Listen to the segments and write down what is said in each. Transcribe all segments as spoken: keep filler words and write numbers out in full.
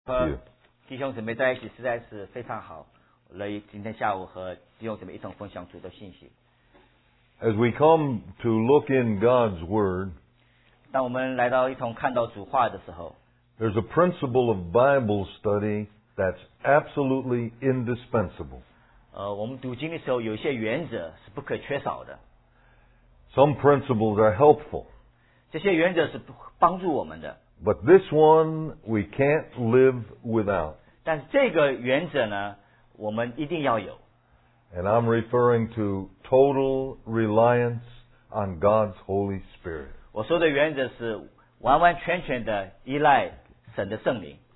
和弟兄姊妹在一起实在是非常好，乐意今天下午和弟兄姊妹一同分享主的信息。 As we come to look in God's Word, 当我们来到一同看到主话的时候， there's a principle of Bible study that's absolutely indispensable. 呃，我们读经的时候有一些原则是不可缺少的， Some principles are helpful, 这些原则是帮助我们的。 but this one we can't live without. 但是这个原则呢，我们一定要有。 And I'm referring to total reliance on God's Holy Spirit. 我说的原则是完完全全的依赖神的圣灵。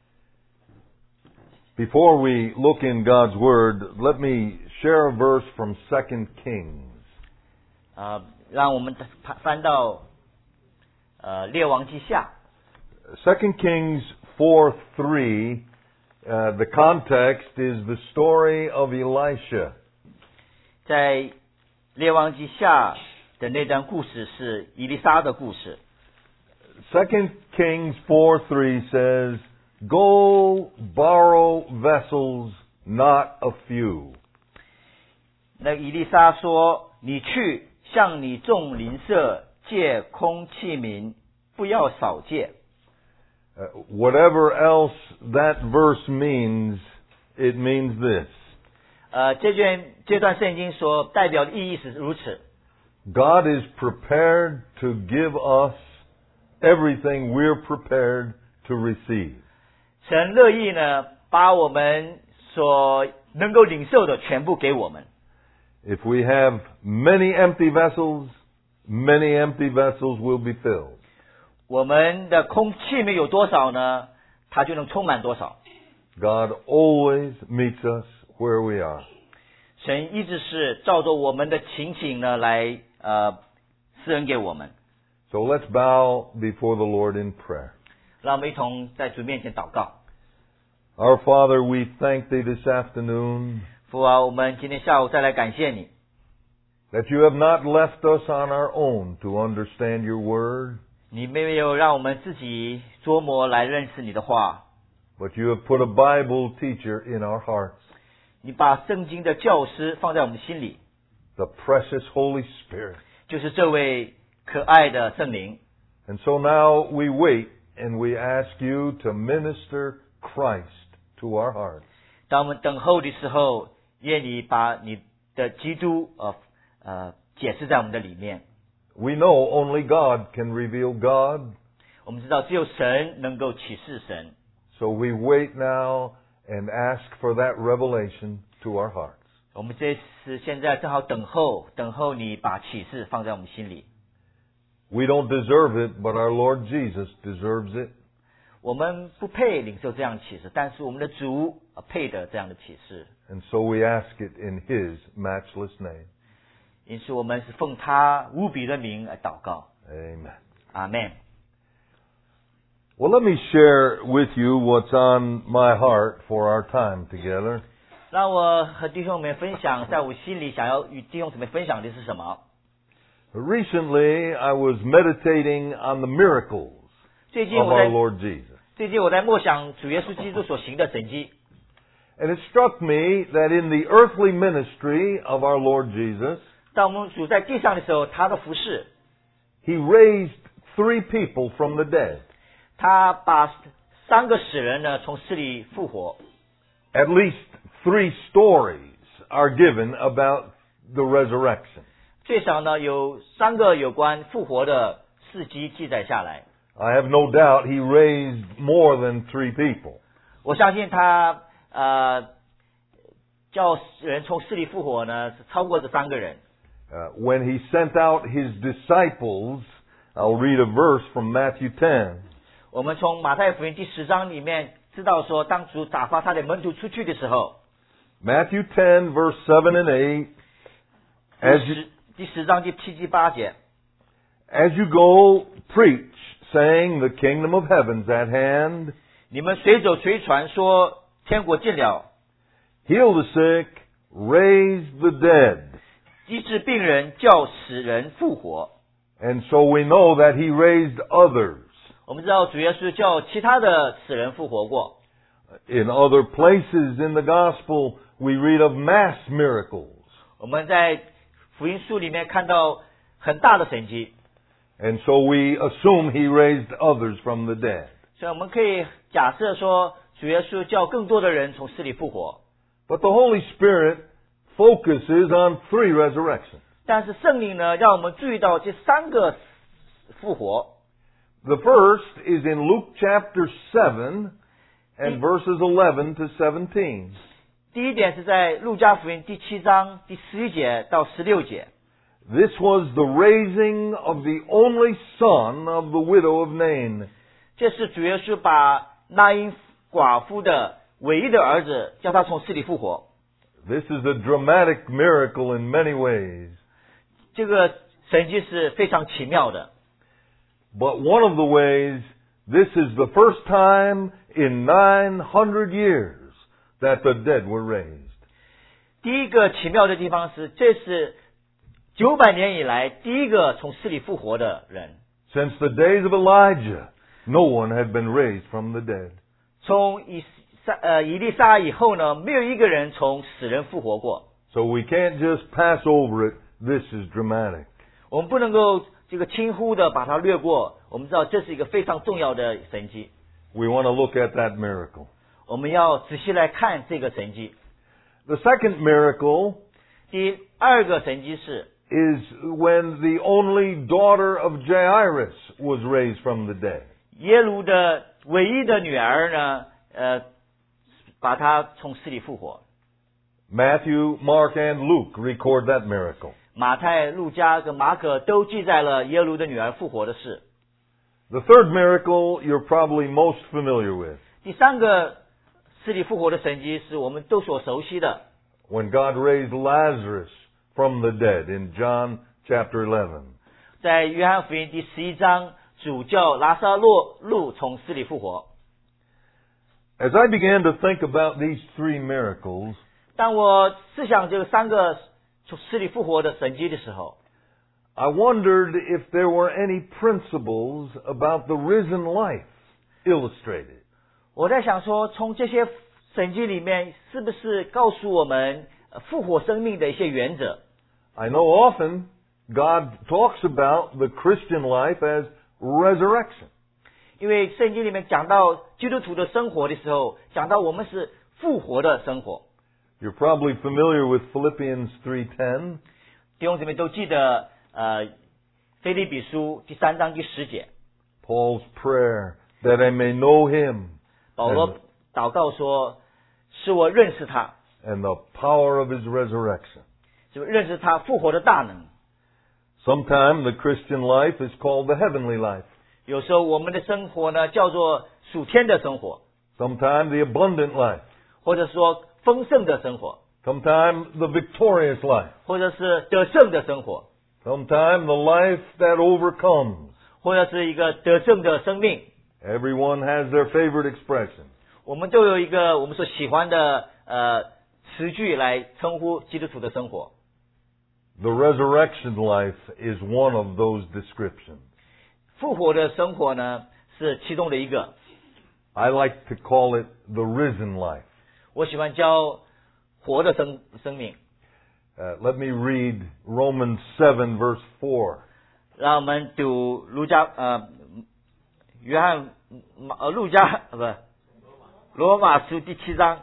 Before we look in God's Word, let me share a verse from Second Kings. 啊、让我们翻翻到呃列王记下。 Second Kings four three, uh, the context is the story of Elisha. 在列王记下的那段故事是以利沙的故事。 Second Kings four three says, "Go borrow vessels, not a few." 那以利沙说：“你去向你众邻舍借空器皿，不要少借。” Uh, whatever else that verse means, it means this. 呃，这卷这段圣经所代表的意义是如此。 God is prepared to give us everything we're prepared to receive. 神乐意呢，把我们所能够领受的全部给我们。 If we have many empty vessels, many empty vessels will be filled. 我们的空气里面有多少呢？它就能充满多少。 God always meets us where we are. 神一直是照着我们的情景呢来呃施恩给我们。 So let's bow before the Lord in prayer. 让我们一同在主面前祷告。 Our Father, we thank Thee this afternoon 父啊，我们今天下午再来感谢你， that You have not left us on our own to understand Your Word, 你没有让我们自己琢磨来认识你的话， but You have put a Bible teacher in our hearts, 你把圣经的教师放在我们的心里， the precious Holy Spirit. 就是这位可爱的圣灵。 And so now we wait and we ask You to minister Christ to our hearts. 当我们等候的时候，愿你把你的基督呃呃解释在我们的里面。 We know only God can reveal God, 我们知道只有神能够启示神， so we wait now and ask for that revelation to our hearts. 我们这次现在正好等候，等候你把启示放在我们心里。 We don't deserve it, but our Lord Jesus deserves it. 我们不配领受这样的启示，但是我们的主呃配得这样的启示， And so we ask it in His matchless name. 因此我们是奉他无比的名来祷告。 Amen. 阿门。 Well, let me share with you what's on my heart for our time together. 让我和弟兄们分享，在我心里想要与弟兄姊妹分享的是什么？ Recently, I was meditating on the miracles 最近 of 我 our 在 Lord Jesus. 最近我在默想主耶稣基督所行的神迹， And it struck me that in the earthly ministry of our Lord Jesus, 当我们主在地上的时候，他的服侍， He raised three people from the dead. 他把三个死人呢从死里复活。 At least three stories are given about the resurrection. 最少呢有三个有关复活的事迹记载下来。 I have no doubt He raised more than three people. 我相信他呃叫人从死里复活呢是超过这三个人。 Uh, when He sent out His disciples, I'll read a verse from Matthew ten. 我们从马太福音第十章里面知道说，当主打发他的门徒出去的时候， Matthew ten, verse seven and eight. 第 As you, 十第十章第七至八节， as you go, preach, saying, the kingdom of heaven's at hand. 你们随走随传说天国近了， Heal the sick, raise the dead. 医治病人，叫死人复活。 And so we know that He raised others. 我们知道主耶稣叫其他的死人复活过。 In other places in the gospel, we read of mass miracles. 我们在福音书里面看到很大的神迹。 And so we assume he raised others from the dead. 所以我们可以假设说，主耶稣叫更多的人从死里复活。 But the Holy Spirit focuses on three resurrections. 但是圣灵呢，让我们注意到这三个复活。 The first is in Luke chapter seven and verses eleven to seventeen. 第一点是在路加福音第七章第十一节到十六节。 This was the raising of the only son of the widow of Nain. 这是主耶稣把那因寡妇的唯一的儿子，叫他从死里复活。 This is a dramatic miracle in many ways. 这个神迹是非常奇妙的。 But one of the ways, this is the first time in nine hundred years that the dead were raised. 第一个奇妙的地方是，这是九百年以来第一个从死里复活的人。 Since the days of Elijah, no one had been raised from the dead. 从以撒呃以利沙以后呢，没有一个人从死人复活过。 So we can't just pass over it. This is dramatic. 我们不能够这个轻忽的把它略过。我们知道这是一个非常重要的神迹。 We want to look at that miracle. 我们要仔细来看这个神迹。 The second miracle 第二个神迹是 is when the only daughter of Jairus was raised from the dead. 耶路的唯一的女儿呢，呃，把她从死里复活。 Matthew, Mark, and Luke record that miracle. 马太、路加跟马可都记载了耶路的女儿复活的事。 The third miracle you're probably most familiar with. 第三个死里复活的神迹是我们都所熟悉的。 When God raised Lazarus from the dead in John chapter eleven. 在约翰福音第十一章，主叫拉撒路路从死里复活。 As I began to think about these three miracles, 当我思想这三个从死里复活的神迹的时候， I wondered if there were any principles about the risen life illustrated. 我在想说，从这些神迹里面，是不是告诉我们复活生命的一些原则？ I know often God talks about the Christian life as resurrection. 因为圣经里面讲到基督徒的生活的时候，讲到我们是复活的生活。 You're probably familiar with Philippians three ten. 弟兄姊妹都记得，呃，腓立比书第三章第十节， Paul's prayer that I may know him 保罗祷告说：“使我认识他， and the power of his resurrection. 就认识他复活的大能。” Sometimes the Christian life is called the heavenly life. 有时候我们的生活呢，叫做属天的生活， Sometimes the abundant life. 或者说丰盛的生活， Sometimes the victorious life. 或者是得胜的生活， Sometimes the life that overcomes. 或者是一个得胜的生命。 Everyone has their favorite expression. 我们都有一个我们所喜欢的呃词句来称呼基督徒的生活。 The resurrection life is one of those descriptions. 复活的生活呢，是其中的一个。 I like to call it the risen life. 我喜欢教活的生生命。 Uh, let me read Romans seven verse four. 让我们读路加呃约翰呃路加呃不罗马书第七章。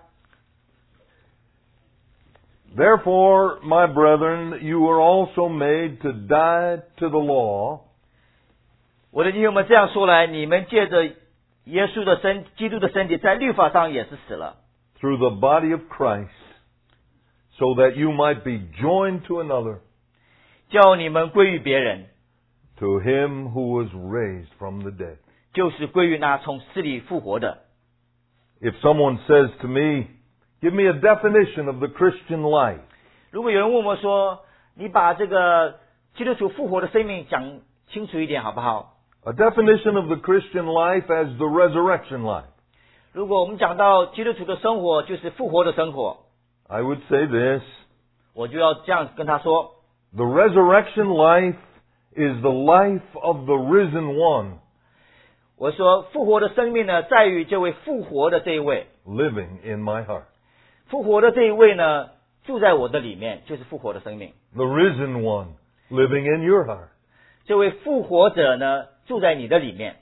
Therefore, my brethren, you were also made to die to the law, 我的弟兄们，这样说来，你们借着耶稣的身，基督的身体，在律法上也是死了， through the body of Christ, so that you might be joined to another, 叫你们归于别人， to him who was raised from the dead. 就是归于那从死里复活的。 If someone says to me, give me a definition of the Christian life, 如果有人问我说，你把这个基督徒复活的生命讲清楚一点好不好？ a definition of the Christian life as the resurrection life, 如果我们讲到基督徒的生活就是复活的生活， I would say this, 我就要这样跟他说： the resurrection life is the life of the risen one. 我说复活的生命呢，在于这位复活的这一位， living in my heart. 复活的这一位呢，住在我的里面，就是复活的生命。 The risen one living in your heart. 这位复活者呢，住在你的里面。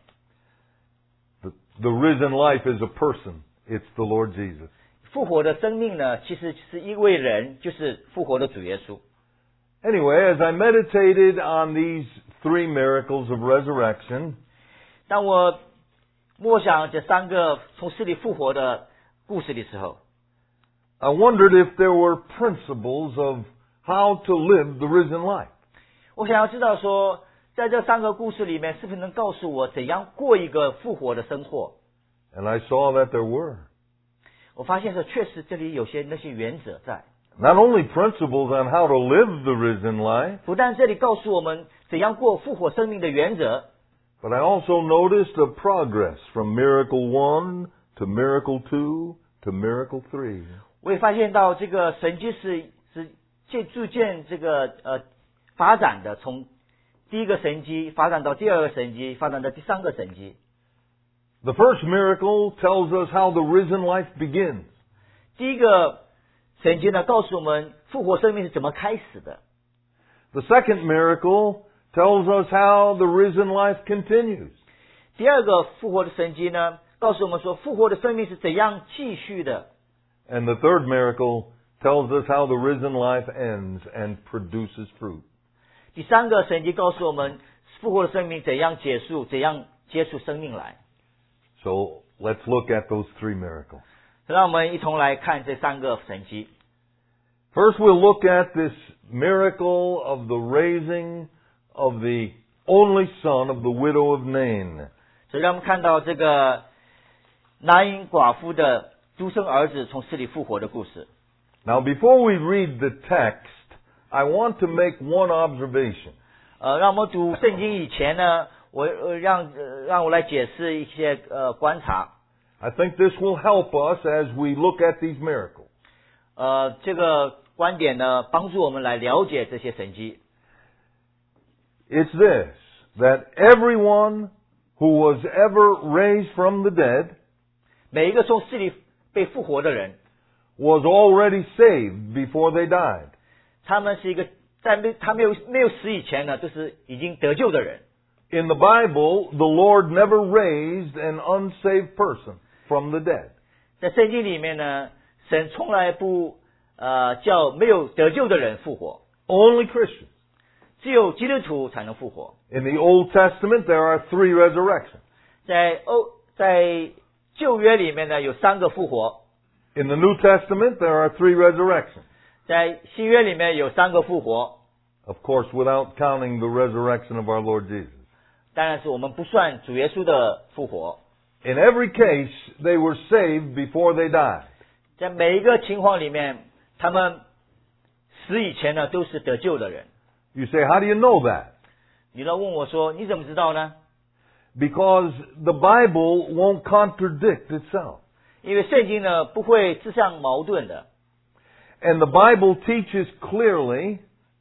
The, the risen life is a person. It's the Lord Jesus. 复活的生命呢，其实是一位人，就是复活的主耶稣。 Anyway, as I meditated on these three miracles of resurrection, 当我默想这三个从死里复活的故事的时候， I wondered if there were principles of how to live the risen life. 我想要知道说，在这三个故事里面，是不是能告诉我怎样过一个复活的生活？ And I saw that there were. 我发现说，确实这里有些那些原则在。 Not only principles on how to live the risen life, 不但这里告诉我们怎样过复活生命的原则， but I also noticed a progress from miracle one to miracle two to miracle three. 我也发现到这个神迹是是渐逐渐这个呃发展的，从第一个神迹发展到第二个神迹，发展到第三个神迹。 The first miracle tells us how the risen life begins. 第一个神迹呢，告诉我们复活生命是怎么开始的。 The second miracle tells us how the risen life continues. 第二个复活的神迹呢，告诉我们说复活的生命是怎样继续的。 And the third miracle tells us how the risen life ends and produces fruit. 第三个神迹告诉我们复活的生命怎样结束，怎样结束生命来。 So let's look at those three miracles. 让我们一同来看这三个神迹。 First, we'll look at this miracle of the raising of the only son of the widow of Nain. 所以让我们看到这个拿因寡妇的独生儿子从死里复活的故事。 Now, before we read the text, I want to make one observation. 呃，让我们读圣经以前呢，我呃让呃让我来解释一些呃观察。 I think this will help us as we look at these miracles. 呃，这个观点呢，帮助我们来了解这些神迹。 It's this, that everyone who was ever raised from the dead 每一个从死里被复活的人， was already saved before they died. 他们是一个在没他没有没有死以前呢，都是已经得救的人。 In the Bible, the Lord never raised an unsaved person from the dead. 在圣经里面呢，神从来不呃叫没有得救的人复活， Only Christians. 只有基督徒才能复活。 In the Old Testament, there are three resurrections. 在欧在旧约里面呢，有三个复活； In the New Testament, there are three resurrections. 在新约里面有三个复活。 Of course, without counting the resurrection of our Lord Jesus. 当然是我们不算主耶稣的复活。 In every case, they were saved before they died. 在每一个情况里面，他们死以前呢，都是得救的人。 You say, how do you know that? 你要问我说，你怎么知道呢？ Because the Bible won't contradict itself. 因为圣经呢不会自相矛盾的。 And the Bible teaches clearly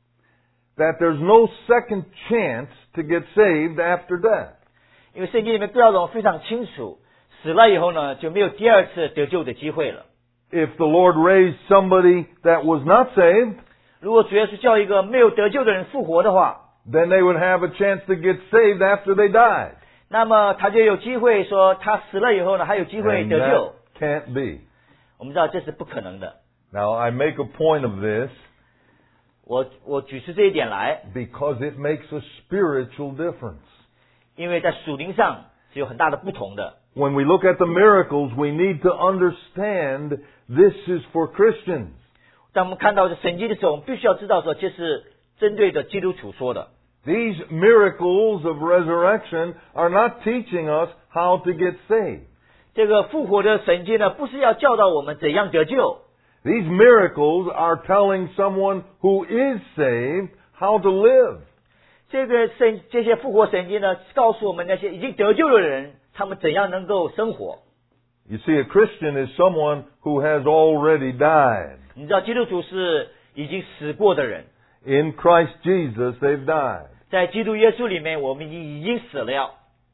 that there's no second chance to get saved after death. 因为圣经里面教导非常清楚，死了以后呢，就没有第二次得救的机会了。 If the Lord raised somebody that was not saved, 如果主耶稣叫一个没有得救的人复活的话， then they would have a chance to get saved after they died. 那么他就有机会说，他死了以后呢，还有机会 And 得救。 that can't be. 我们知道这是不可能的。 Now, I make a point of this 我我举出这一点来， because it makes a spiritual difference. 因为在属灵上是有很大的不同的。 When we look at the miracles, we need to understand this is for Christians. 当我们看到这神迹的时候，我们必须要知道说，这是针对的基督徒说的。 These miracles of resurrection are not teaching us how to get saved. 这个复活的神迹呢，不是要教导我们怎样得救。 These miracles are telling someone who is saved how to live. 这个神这些复活神迹呢，告诉我们那些已经得救的人，他们怎样能够生活。 You see, a Christian is someone who has already died. 你知道，基督徒是已经死过的人， In Christ Jesus, they've died. 在基督耶稣里面，我们已经已经死了。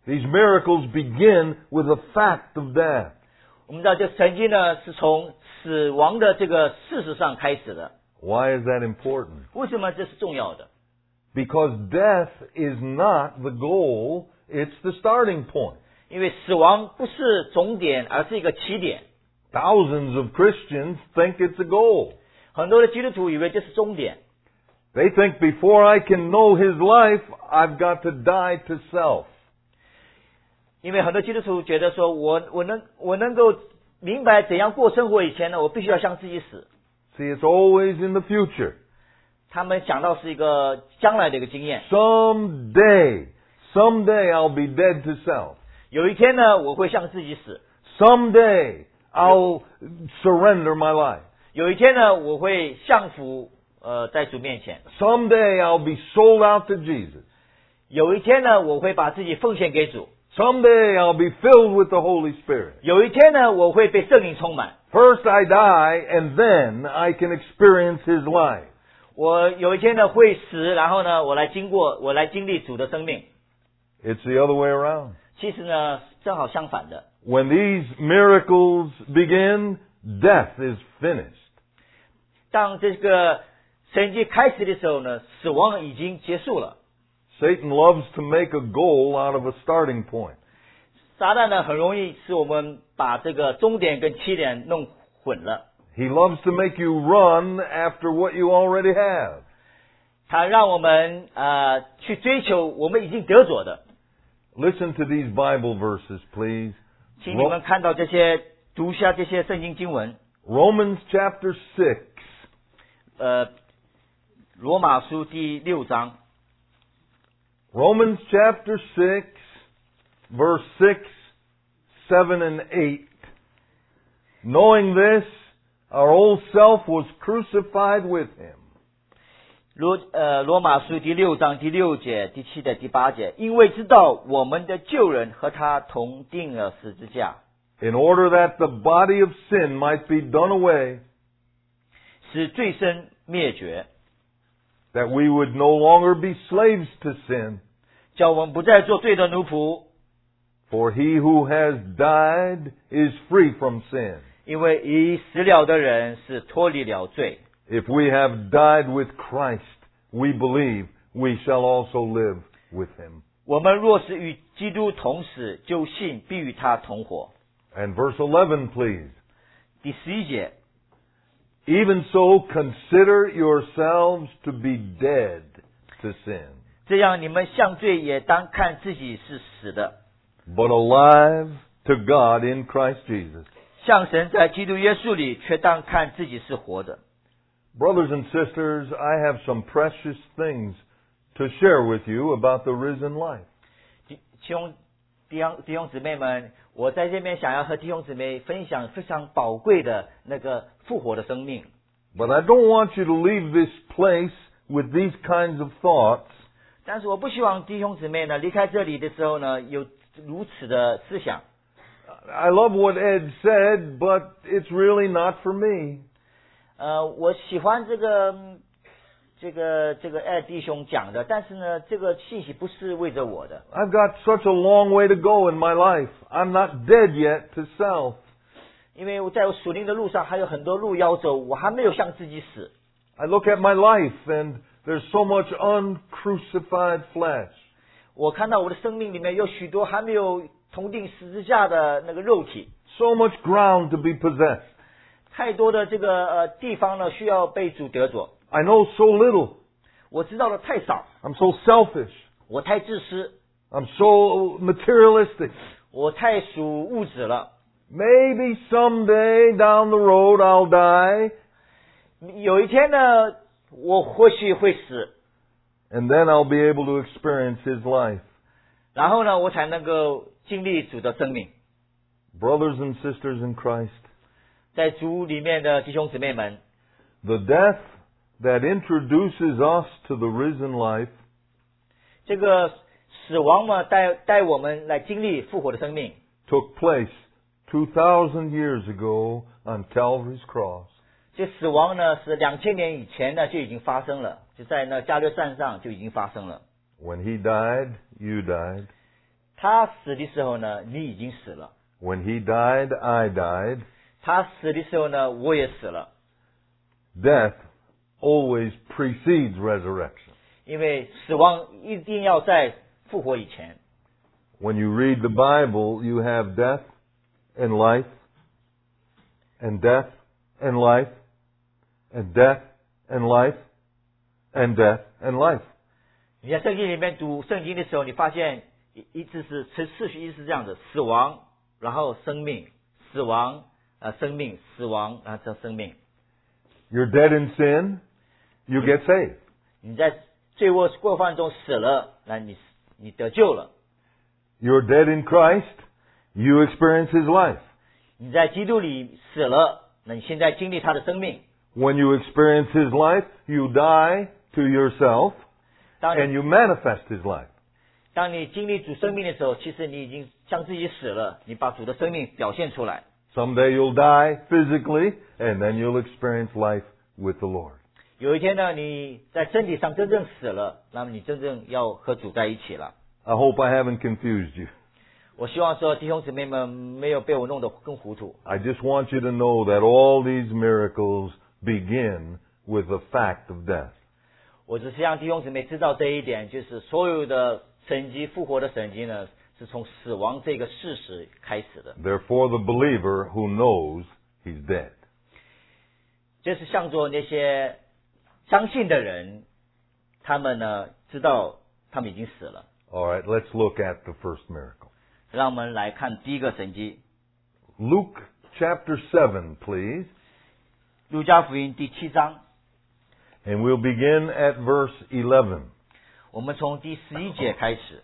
These miracles begin with the fact of death. 我们知道，这神迹呢是从死亡的这个事实上开始的。 Why is that important? 为什么这是重要的？ Because death is not the goal, it's the starting point. 因为死亡不是终点，而是一个起点。 Thousands of Christians think it's a goal. 很多的基督徒以为这是终点， They think before I can know His life, I've got to die to self. 因为很多基督徒觉得说，我我能我能够明白怎样过生活以前呢，我必须要向自己死。 See, it's always in the future. 他们想到是一个将来的一个经验。 Someday, someday I'll be dead to self. 有一天呢，我会向自己死； Someday I'll surrender my life. 有一天呢，我会降服呃在主面前； Someday I'll be sold out to Jesus. 有一天呢，我会把自己奉献给主； Someday I'll be filled with the Holy Spirit. 有一天呢，我会被圣灵充满。 First I die, and then I can experience His life. 我有一天呢会死，然后呢，我来经过，我来经历主的生命。 It's the other way around. 其实呢，正好相反的。 When these miracles begin, death is finished. 当这个神迹开始的时候呢，死亡已经结束了。 Satan loves to make a goal out of a starting point. 撒旦呢，很容易使我们把这个终点跟起点弄混了。 He loves to make you run after what you already have. 他让我们呃去追求我们已经得着的。 Listen to these Bible verses, please. 请你们看到这些，读下这些圣经经文。 Romans chapter six. 呃，罗马书第六章。 Romans chapter six, verse six, seven, and eight. Knowing this, our old self was crucified with Him. 罗呃罗马书第六章第六节、第七节、第八节，因为知道我们的旧人和他同定了十字架， In order that the body of sin might be done away, 使罪身灭绝， that we would no longer be slaves to sin. 叫我们不再做罪的奴仆。 For he who has died is free from sin. 因为已死了的人是脱离了罪。 If we have died with Christ, we believe we shall also live with Him. 我们若是与基督同死，就信必与他同活。 And verse eleven, please. 第十一节， Even so, consider yourselves to be dead to sin, 这样你们向罪也当看自己是死的， but alive to God in Christ Jesus. 向神在基督耶稣里却当看自己是活的。 Brothers and sisters, I have some precious things to share with you about the risen life. 弟兄弟兄弟兄姊妹们，我在这边想要和弟兄姊妹分享非常宝贵的那个复活的生命。 But I don't want you to leave this place with these kinds of thoughts. 但是我不希望弟兄姊妹呢离开这里的时候呢有如此的思想。 I love what Ed said, but it's really not for me. 呃，我喜欢这个嗯这个这个艾弟兄讲的，但是呢，这个信息不是为着我的。 I've got such a long way to go in my life. I'm not dead yet to self. 因为我在我属灵的路上还有很多路要走，我还没有向自己死。 I look at my life and there's so much uncrucified flesh. 我看到我的生命里面有许多还没有同定十字架的那个肉体， So much ground to be possessed. 太多的这个呃地方呢需要被主得着。 I know so little. 我知道的太少， I'm so selfish. 我太自私， I'm so materialistic. 我太属物质了。 Maybe someday down the road I'll die, 有一天呢，我或许会死， and then I'll be able to experience His life. 然后呢，我才能够经历主的生命。 Brothers and sisters in Christ, 在主里面的弟兄姊妹们， the death that introduces us to the risen life 这个死亡嘛，带带我们来经历复活的生命。 took place two thousand years ago on Calvary's cross. 这死亡呢，是两千年以前呢就已经发生了，就在那加略山上就已经发生了。 When He died, you died. 他死的时候呢，你已经死了； When he died, I died. 他死的时候呢，我也死了。 Death always precedes resurrection. 因为死亡一定要在复活以前。 When you read the Bible, you have death and life, and death and life, and death and life, and death and life. 你在圣经里面读圣经的时候，你发现一一直是次次序一直是这样的：死亡，然后生命，死亡，呃，生命，死亡，然后这生命。 You're dead in sin, you get saved. 你在罪恶过犯中死了，那你你得救了。 You're dead in Christ, you experience His life. 你在基督里死了，那你现在经历他的生命。 When you experience His life, you die to yourself, 当 and 你 you manifest His life. 当你经历主生命的时候，其实你已经将自己死了，你把主的生命表现出来。 Someday you'll die physically, and then you'll experience life with the Lord. 有一天呢，你在身体上真正死了，那么你真正要和主在一起了。 I hope I haven't confused you. 我希望说弟兄姊妹们没有被我弄得更糊涂。 I just want you to know that all these miracles begin with the fact of death. 我只是让弟兄姊妹知道这一点，就是所有的神迹复活的神迹呢，是从死亡这个事实开始的。 Therefore, the believer who knows he's dead. 这是向着那些相信的人，他们呢知道他们已经死了。 All right, let's look at the first miracle. 让我们来看第一个神迹， Luke chapter seven, please. 路加福音第七章， And we'll begin at verse eleven. 我们从第十一节开始。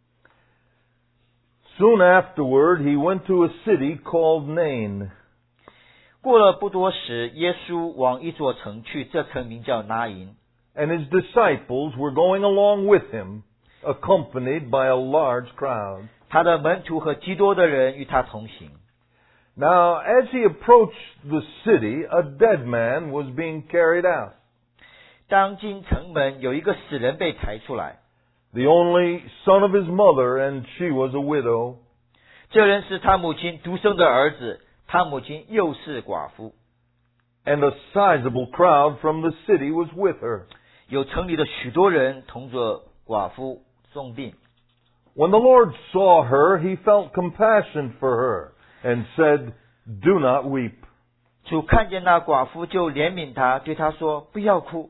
Soon afterward, he went to a city called Nain. 过了不多时，耶稣往一座城去，这城名叫拿因。 And his disciples were going along with him, accompanied by a large crowd. 他的门徒和极多的人与他同行。 Now, as he approached the city, a dead man was being carried out. 当进城门，有一个死人被抬出来， The only son of his mother, and she was a widow. 这人是他母亲独生的儿子，他母亲又是寡妇。 And a sizable crowd from the city was with her. 有城里的许多人同着寡妇重病。 When the Lord saw her, he felt compassion for her, and said, "Do not weep." 主看见那寡妇，就怜悯她，对她说：“不要哭。”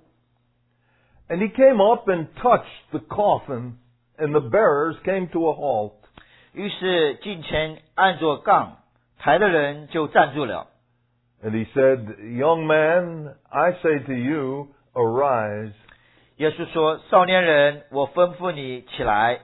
And he came up and touched the coffin, and the bearers came to a halt. 于是近前按着杠，抬的人就站住了。 And he said, "Young man, I say to you, arise." 耶稣说：“少年人，我吩咐你起来。”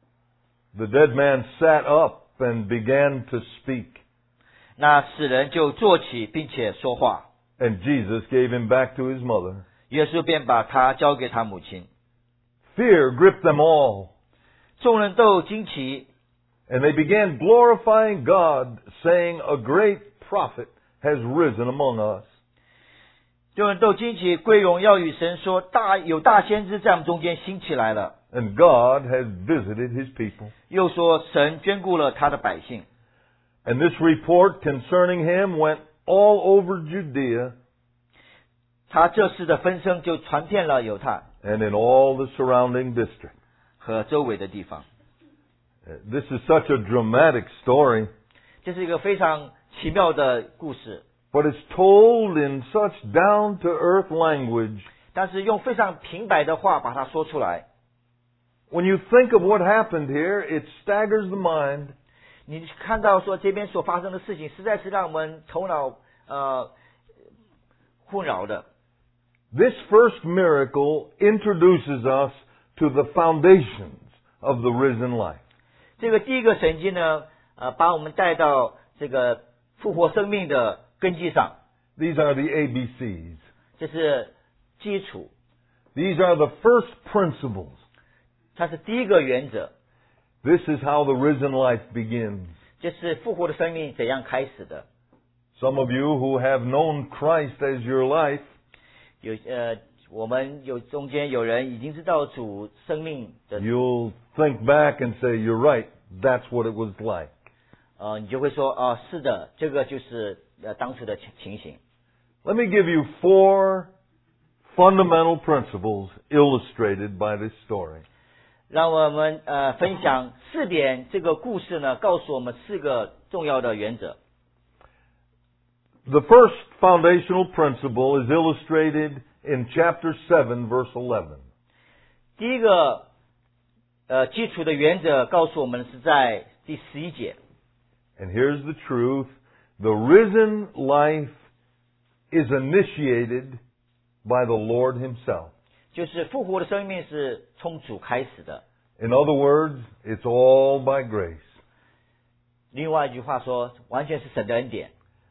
The dead man sat up and began to speak. 那死人就坐起，并且说话。 And Jesus gave him back to his mother. 耶稣便把他交给他母亲。 Fear gripped them all, 众人都惊奇， and they began glorifying God, saying, "A great prophet has risen among us." 众人都惊奇，归荣耀与神说：“大有大先知在我们中间兴起来了。” And God has visited his people. 又说：“神眷顾了他的百姓。” And this report concerning him went all over Judea 他这事的风声就传遍了犹太 and in all the surrounding district. 和周围的地方。 Uh, This is such a dramatic story, 这是一个非常奇妙的故事， but it's told in such down-to-earth language. 但是用非常平白的话把它说出来。 When you think of what happened here, it staggers the mind. 你看到说这边所发生的事情，实在是让我们头脑呃混淆的。 This first miracle introduces us to the foundations of the risen life. 这个第一个神迹呢，呃，把我们带到这个复活生命的根基上， These are the A B Cs. 这是基础， These are the first principles. 它是第一个原则， This is how the risen life begins. 这是复活的生命怎样开始的。 Some of you who have known Christ as your life, 有呃，我们有中间有人已经知道主生命的， you'll think back and say, "You're right. that's what it was like. 呃，你就会说，哦、是的，这个就是呃当时的情情形。 Let me give you four fundamental principles illustrated by this story. 让我们呃分享四点，这个故事呢告诉我们四个重要的原则。 The first foundational principle is illustrated in chapter seven, verse eleven. 第一个呃基础的原则告诉我们是在第十一节。 And here's the truth. The risen life is initiated by the Lord Himself. 就是复活的生命是从主开始的。 In other words, it's all by grace. 另外一句话说，完全是神的恩典。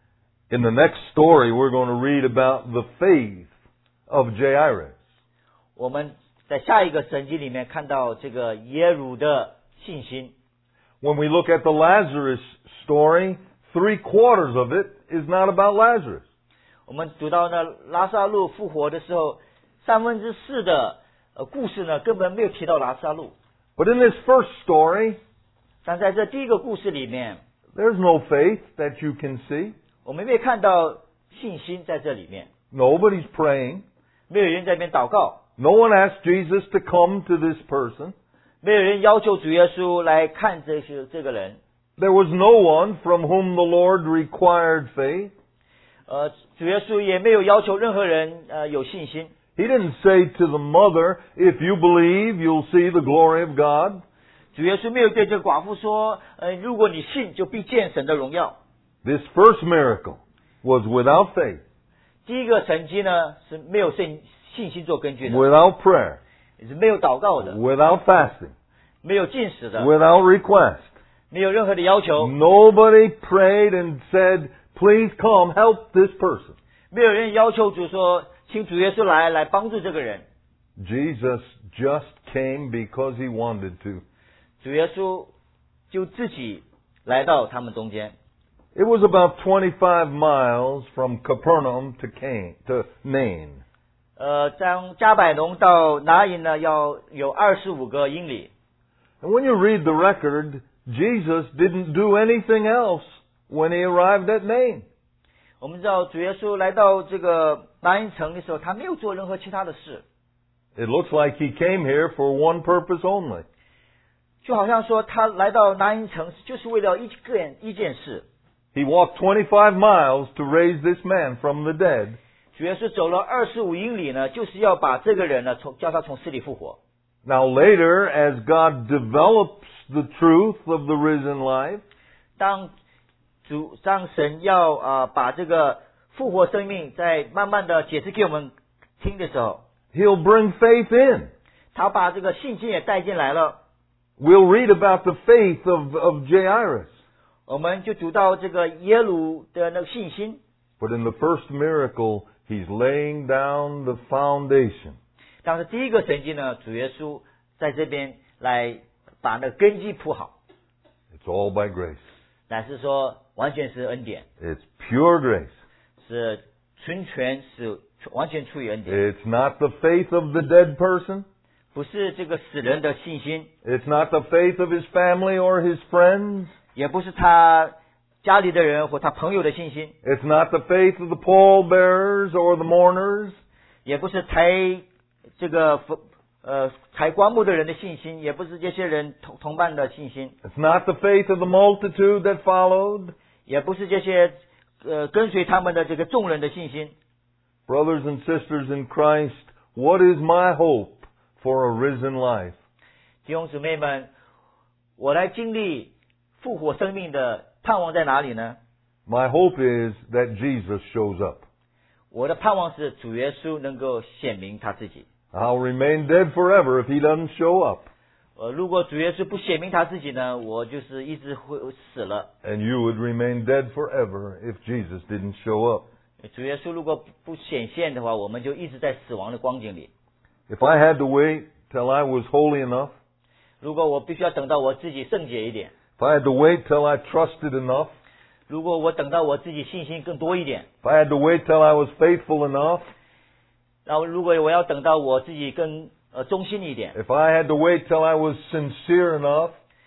In the next story, we're going to read about the faith of Jairus. 我们在下一个神经里面看到这个耶鲁的信心。 When we look at the Lazarus story, three quarters of it is not about Lazarus. 我们读到呢拉撒路复活的时候，三分之四的呃故事呢根本没有提到拉撒路。 But in this first story, 但在这第一个故事里面， there's no faith that you can see. 我们没有看到信心在这里面， Nobody's praying. 没有人在那边祷告， No one asked Jesus to come to this person. 没有人要求主耶稣来看这些这个人。 There was no one from whom the Lord required faith. 呃，主耶稣也没有要求任何人呃有信心。 He didn't say to the mother, if you believe, you'll see the glory of God. 主耶稣没有对这个寡妇说，呃，如果你信，就必见神的荣耀。 This first miracle was without faith, 第一个神迹呢是没有信信心做根据的， without prayer, 也是没有祷告的， without fasting, 没有进食的， without request. 没有任何的要求， Nobody prayed and said, please come help this person. 没有人要求主说，请主耶稣来来帮助这个人。 Jesus just came because he wanted to. 主耶稣就自己来到他们中间。 It was about twenty-five miles from Capernaum to Cain, to Nain. 呃，从加百农到拿因呢，要有二十五个英里。 And when you read the record, Jesus didn't do anything else when he arrived at Nain. 我们知道主耶稣来到这个拿因城的时候，他没有做任何其他的事， It looks like he came here for one purpose only. 就好像说他来到拿因城就是为了一件一件事。 He walked twenty-five miles to raise this man from the dead. 主耶稣走了二十五英里呢，就是要把这个人呢从叫他从死里复活。 Now later, as God develops the truth of the risen life, 当主当神要啊、呃、把这个复活生命再慢慢的解释给我们听的时候， he'll bring faith in. 他把这个信心也带进来了。 We'll read about the faith of, of Jairus. 我们就读到这个耶鲁的那个信心。 But in the first miracle, he's laying down the foundation. 但是第一个神迹呢，主耶稣在这边来把那个根基铺好， It's all by grace. 乃是说完全是恩典， It's pure grace. 是纯全是完全出于恩典， It's not the faith of the dead person. 不是这个死人的信心， It's not the faith of his family or his friends. 也不是他家里的人或他朋友的信心， It's not the faith of the pallbearers or the mourners. 也不是抬这个呃抬棺木的人的信心，也不是这些人同同伴的信心， It's not the faith of the multitude that followed. 也不是这些呃跟随他们的这个众人的信心。 Brothers and sisters in Christ, what is my hope for a risen life? 弟兄姊妹们，我来经历复活生命的盼望在哪里呢？ My hope is that Jesus shows up. 我的盼望是主耶稣能够显明他自己。 I'll remain dead forever if he doesn't show up. 呃，如果主耶稣不显明他自己呢，我就是一直会死了。 And you would remain dead forever if Jesus didn't show up. 主耶稣如果不显现的话，我们就一直在死亡的光景里。 If I had to wait till I was holy enough, 如果我必须要等到我自己圣洁一点， if I had to wait till I trusted enough, 如果我等到我自己信心更多一点， if I had to wait till I was faithful enough, 然后如果我要等到我自己更呃忠心一点， if I had to wait till I was sincere enough,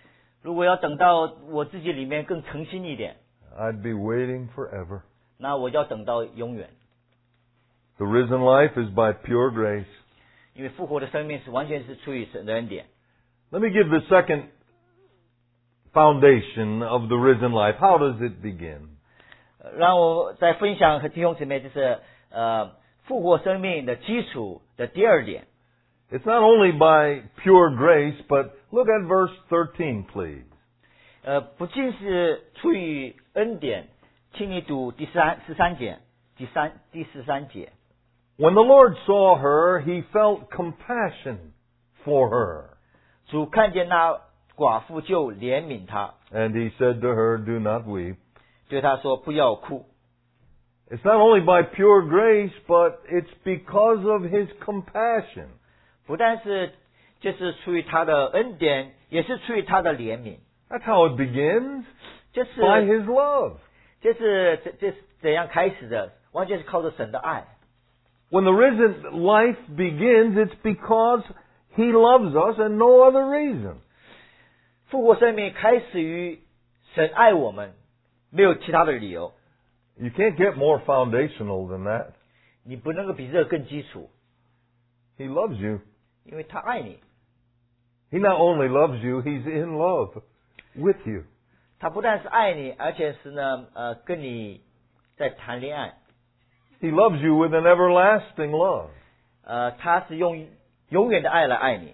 如果要等到我自己里面更诚心一点， I'd be waiting forever. 那我就要等到永远。 The risen life is by pure grace. 因为复活的生命是完全是出于神的恩典。 Let me give the second foundation of the risen life. How does it begin? 呃让我再分享和弟兄姊妹，就是呃复活生命的基础的第二点。 It's not only by pure grace, but look at verse thirteen, please. 呃，不仅是出于恩典，请你读第三十三节，第三第十三节。 When the Lord saw her, he felt compassion for her. 主看见那寡妇就怜悯她， And he said to her, Do not weep. 对她说不要哭。 It's not only by pure grace, but it's because of his compassion. 不但是就是出于他的恩典，也是出于他的怜悯。 That's how it begins, 这是 by his love. 这是这这是怎样开始的？完全是靠着神的爱。 When the risen life begins, it's because he loves us and no other reason. 复活生命开始于神爱我们，没有其他的理由。 You can't get more foundational than that. 你不能够比这个更基础， He loves you. 因为他爱你。 He not only loves you, he's in love with you. 他不但是爱你，而且是呢，呃，跟你在谈恋爱。 He loves you with an everlasting love. 呃，他是用永远的爱来爱你。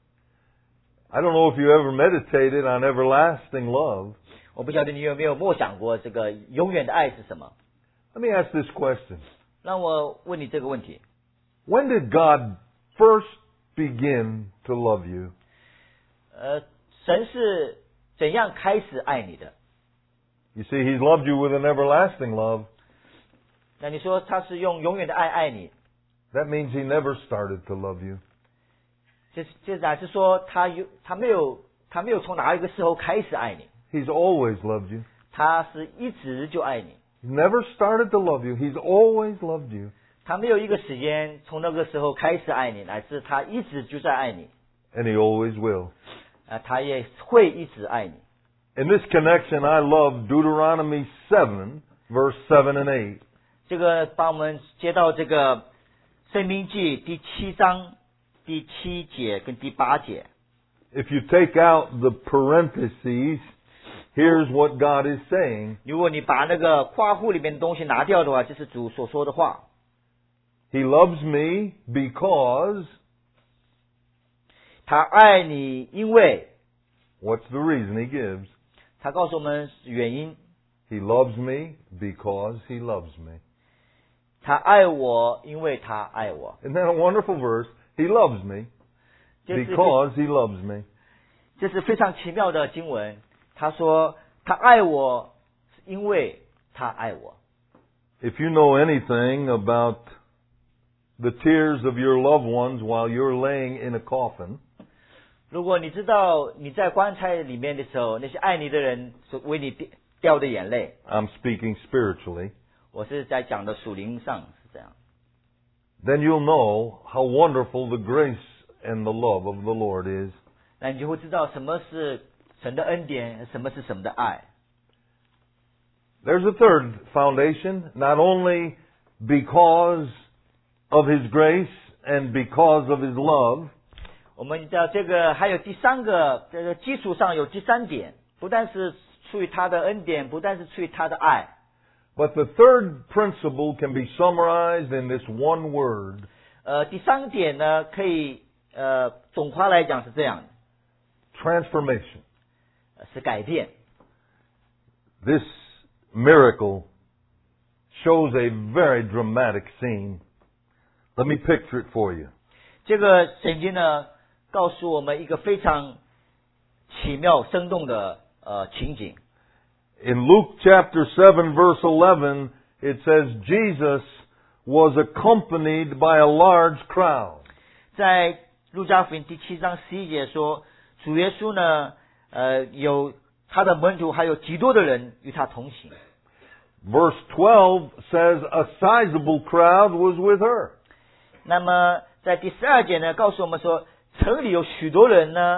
I don't know if you ever meditated on everlasting love. 我不晓得你有没有默想过这个永远的爱是什么？ Let me ask this question. 让我问你这个问题： When did God first begin to love you? 呃，神是怎样开始爱你的？ You see, he's loved you with an everlasting love. 那你说他是用永远的爱爱你， That means he never started to love you. 这这乃是说他有他没有他没有从哪一个时候开始爱你， He's always loved you. 他是一直就爱你， He's never started to love you. He's always loved you. 他没有一个时间从那个时候开始爱你，乃是他一直就在爱你， And he always will. 啊，他也会一直爱你。 In this connection, I love Deuteronomy seven, verse seven and eight. 这个把我们接到这个申命记第七章第七节跟第八节。 If you take out the parentheses, here's what God is saying. 如果你把那个括弧里面的东西拿掉的话，这是主所说的话。 He loves me because, 他爱你，因为 what's the reason he gives? 他告诉我们原因。 He loves me because he loves me. 他爱我，因为他爱我。 Isn't that a wonderful verse? He loves me 这是 because he loves me. 这是非常奇妙的经文。他说他爱我，是因为他爱我。 If you know anything about the tears of your loved ones while you're laying in a coffin, 如果你知道你在棺材里面的时候，那些爱你的人所为你掉的眼泪， I'm speaking spiritually, 我是在讲的属灵上是这样。 then you'll know how wonderful the grace and the love of the Lord is. 那你就会知道什么是神的恩典，什么是神的爱。 There's a third foundation, not only because of His grace and because of His love, 我们知道这个还有第三个，这个基础上有第三点，不但是出于他的恩典，不但是出于他的爱。 but the third principle can be summarized in this one word, 呃，第三点呢，可以呃总括来讲是这样， transformation. 呃是改变。 This miracle shows a very dramatic scene. Let me picture it for you. 这个圣经呢，告诉我们一个非常奇妙、生动的呃情景。 In Luke chapter seven verse eleven, it says Jesus was accompanied by a large crowd. 在路加福音第七章十一节说，主耶稣呢，呃，有他的门徒，还有极多的人与他同行。 Verse twelve says a sizable crowd was with her. 那么在第十二节呢，告诉我们说，城里有许多人呢，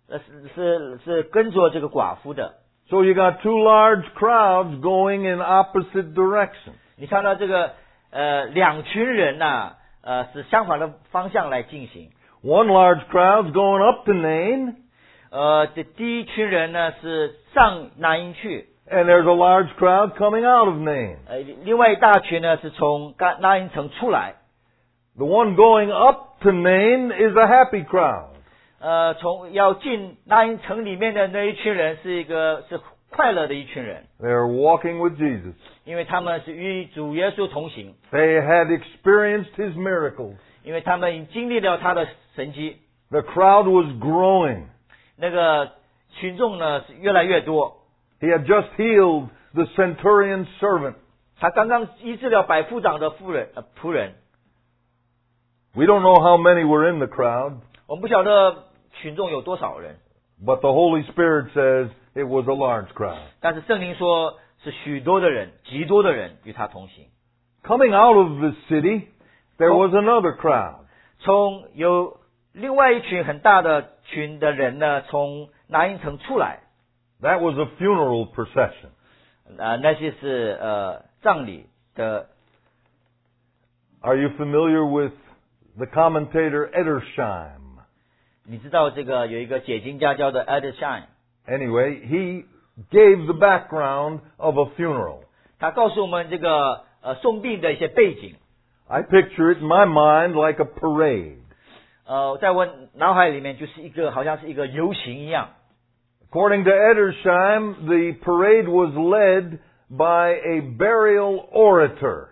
呃是是是跟着这个寡妇的。 So you got two large crowds going in opposite directions. 你看到这个呃两群人呐、啊，呃是相反的方向来进行。 One large crowd's going up to Nain, 呃，这第一群人呢是上拿因去， and there's a large crowd coming out of Nain. 呃，另外一大群呢是从拿拿因城出来。 The one going up to Nain is a happy crowd. 呃，从要进拿因城里面的那一群人是一个是快乐的一群人， They're walking with Jesus. 因为他们是与主耶稣同行， They had experienced his miracles. 因为他们已经经历了他的神迹。 The crowd was growing. 那个群众呢是越来越多。 He had just healed the centurion's servant. 他刚刚医治了百夫长的夫人呃仆人。 We don't know how many were in the crowd, 我们不晓得群众有多少人， but the Holy Spirit says it was a large crowd. 但是圣灵说是许多的人，极多的人与他同行。 Coming out of the city, there was another crowd. 从有另外一群很大的群的人呢，从拿因城出来， That was a funeral procession. 呃，那些是呃葬礼的。 Are you familiar with the commentator Edersheim? 你知道这个有一个解经家叫做 Edersheim， Anyway, he gave the background of a funeral. 他告诉我们这个呃送殡的一些背景。 I picture it in my mind like a parade. 呃，在我脑海里面就是一个好像是一个游行一样。 According to Edersheim, the parade was led by a burial orator.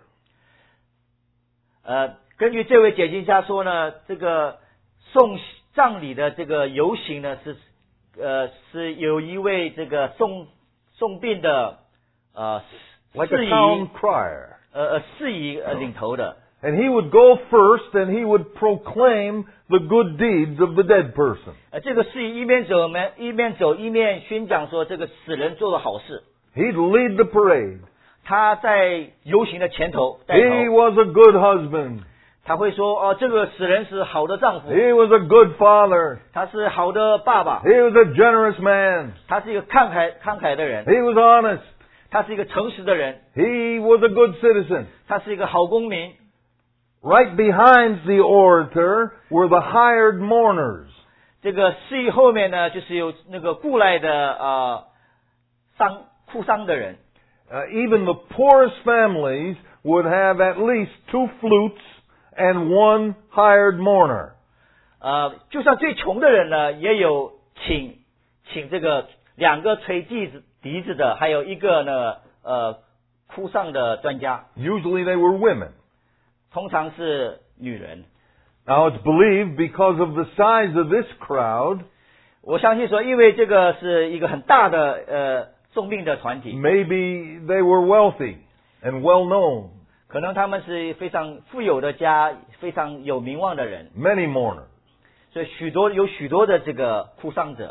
呃，根据这位解经家说呢，这个送葬礼的这个游行呢是呃是有一位这个送送殡的呃 Like 司 a 仪 town crier. 呃呃司仪呃领头的。 And he would go first and he would proclaim the good deeds of the dead person. 呃，这个司仪一边走呢，一边走一面宣讲说这个死人做的好事。 He'd lead the parade. 他在游行的前头带 He 头， was a good husband. 他会说哦，这个死人是好的丈夫， He was a good father. 他是好的爸爸， He was a generous man. 他是一个慷慨慷慨的人， He was honest. 他是一个诚实的人， He was a good citizen. 他是一个好公民。 Right behind the orator were the hired mourners. 这个司仪后面呢，就是有那个雇来的呃丧哭丧的人。 Uh, even the poorest families would have at least two flutes and one hired mourner. 呃，就算最穷的人呢，也有请请这个两个吹笛子笛子的，还有一个呢呃哭丧的专家， Usually they were women. 通常是女人。 Now it's believed because of the size of this crowd, 我相信说，因为这个是一个很大的呃送殡的团体， maybe they were wealthy and well known. 可能他们是非常富有的家，非常有名望的人， Many mourners. 所以许多有许多的这个哭丧者。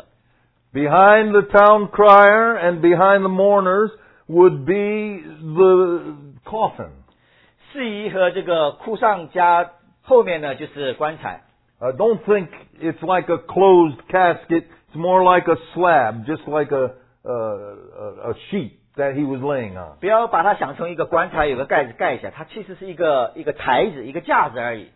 Behind the town crier and behind the mourners would be the coffin. 司仪和这个哭丧家后面呢，就是棺材。 Uh, don't think it's like a closed casket. It's more like a slab, just like a, uh, a, a sheet that he was laying on. 不要把它想成一个棺材，有个盖子盖一下，它其实是一个一个台子，一个架子而已。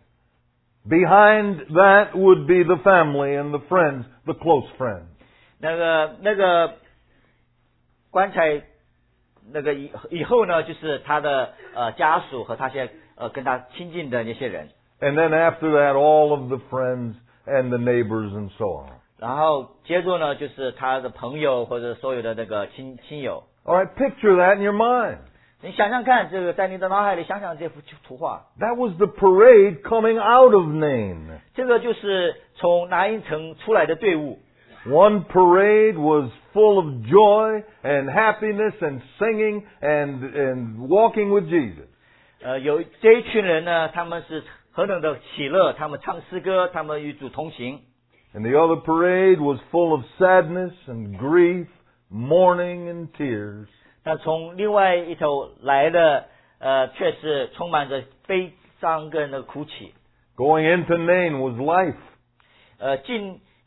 Behind that would be the family and the friends, the close friends. 那个那个棺材，那个以以后呢，就是他的呃家属和他些呃跟他亲近的那些人。 And then after that, all of the friends and the neighbors and so on. 然后接着呢，就是他的朋友或者所有的那个亲亲友。 All right, picture that in your mind. 你想想看，这个在你的脑海里想想这幅图画， That was the parade coming out of Nain. 这个就是从拿因城出来的队伍。 One parade was full of joy and happiness and singing and, and walking with Jesus. 呃，有这一群人呢，他们是何等的喜乐，他们唱诗歌，他们与主同行。 And the other parade was full of sadness and grief, mourning and tears. 那从另外一头来的，呃，却是充满着悲伤跟那个哭泣。 Going into Nain was life. 呃，进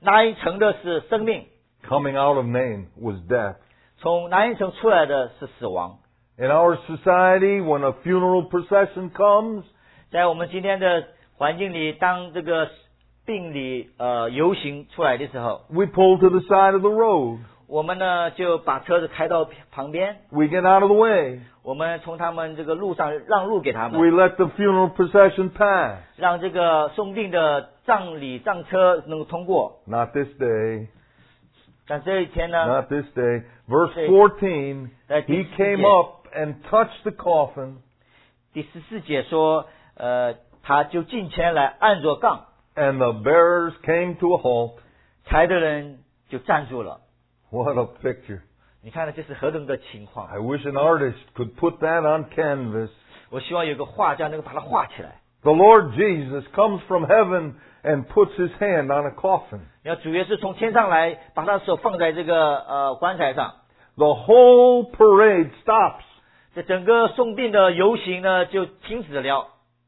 拿一层的是生命， Coming out of Nain was death. 从拿一层出来的是死亡。 In our society, when a funeral procession comes, 在我们今天的环境里，当这个病理呃游行出来的时候， we pull to the side of the road. 我们呢就把车子开到旁边， We get out of the way. 我们从他们这个路上让路给他 We 们， let the funeral procession pass. 让这个送殡的葬礼葬车能够通过。 Not this day. 但这一天呢， Not this day. Verse Hey. fourteen, 在第 he 十四 came 节， up and touched the coffin, 第十四节说，呃，他就近前来按着杠， and the bearers came to a halt. 抬的人就站住了。 What a picture. 你看呢，这是何等的情况！ I wish an artist could put that on canvas. 我希望有个画家能够把它画起来。 The Lord Jesus comes from heaven and puts his hand on a coffin. 要主耶稣从天上来，把他的手放在这个呃棺材上， The whole parade stops. 这整个送殡的游行呢就停止了。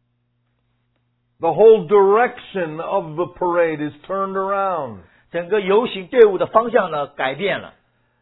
The whole direction of the parade is turned around. 整个游行队伍的方向呢改变了。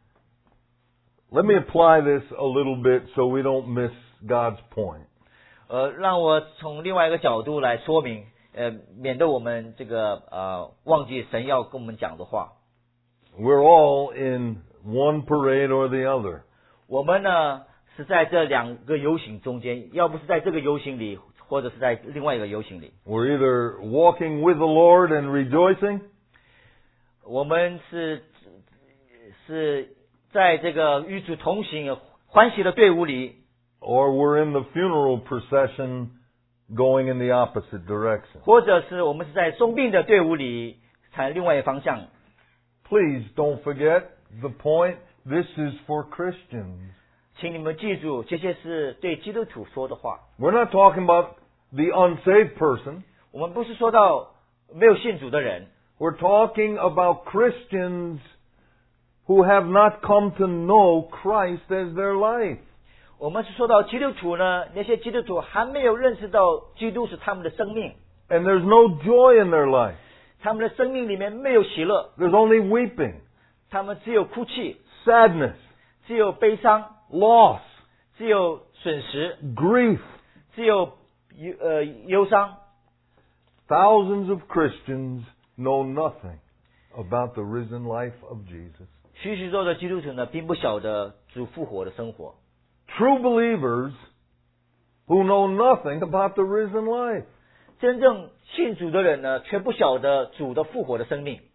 Let me apply this a little bit so we don't miss God's point. 呃，让我从另外一个角度来说明，呃，免得我们这个呃忘记神要跟我们讲的话。 We're all in one parade or the other. 我们呢是在这两个游行中间，要不是在这个游行里，或者是在另外一个游行里。 We're either walking with the Lord and rejoicing, 我们是是在这个与主同行欢喜的队伍里， or we're in the funeral procession going in the opposite direction. 或者是我们是在送殡的队伍里，采另外一个方向。 Please don't forget the point. This is for Christians. 请你们记住，这些是对基督徒说的话。 We're not talking about the unsaved person. 我们不是说到没有信主的人， We're talking about Christians who have not come to know Christ as their life. 我们是说到基督徒呢，那些基督徒还没有认识到基督是他们的生命， And there's no joy in their life. 他们的生命里面没有喜乐， There's only weeping, 他们只有哭泣， sadness, 只有悲伤， loss, 只有损失， grief. 只有忧呃忧伤。 Thousands of Christians know nothing about the risen life of Jesus. 许许多多的基督徒呢，并不晓得主复活的生活。 True believers who know nothing about the risen life. 真正信主的人呢，却不晓得主的复活的生命。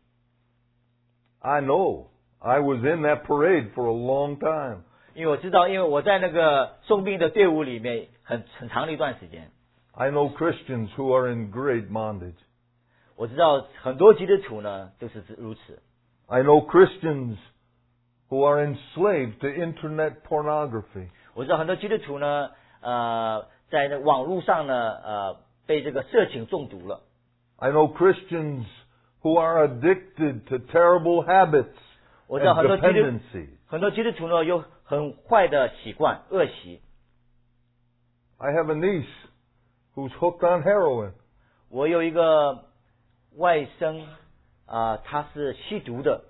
I know. I was in that parade for a long time. 因为我知道，因为我在那个送殡的队伍里面很很长的一段时间， I know Christians who are in great bondage. 我知道很多基督徒呢都是如此。 I know Christians who are enslaved to internet pornography. 我知道很多基督徒呢，呃，在那网络上呢，呃，被这个色情中毒了。 I know Christians who are addicted to terrible habits 我知道 and 很多基督 dependencies. 很多基督徒呢有很坏的习惯、恶习。 I have a niece who's hooked on heroin. 我有一个外甥啊、呃，他是吸毒的。